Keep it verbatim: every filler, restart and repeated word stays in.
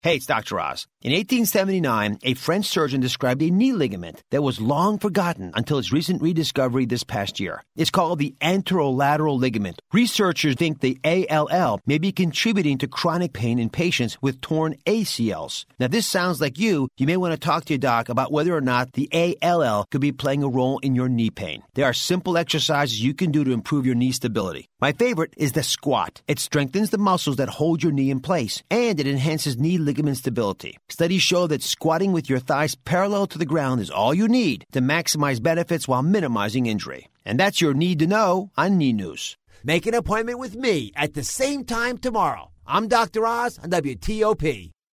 Hey, it's Doctor Oz. In eighteen seventy-nine, a French surgeon described a knee ligament that was long forgotten until its recent rediscovery this past year. It's called the anterolateral ligament. Researchers think the A L L may be contributing to chronic pain in patients with torn A C Ls. Now, if this sounds like you, you may want to talk to your doc about whether or not the A L L could be playing a role in your knee pain. There are simple exercises you can do to improve your knee stability. My favorite is the squat. It strengthens the muscles that hold your knee in place, and it enhances knee ligament stability. Studies show that squatting with your thighs parallel to the ground is all you need to maximize benefits while minimizing injury. And that's your need to know on Knee News. Make an appointment with me at the same time tomorrow. I'm Doctor Oz on W T O P.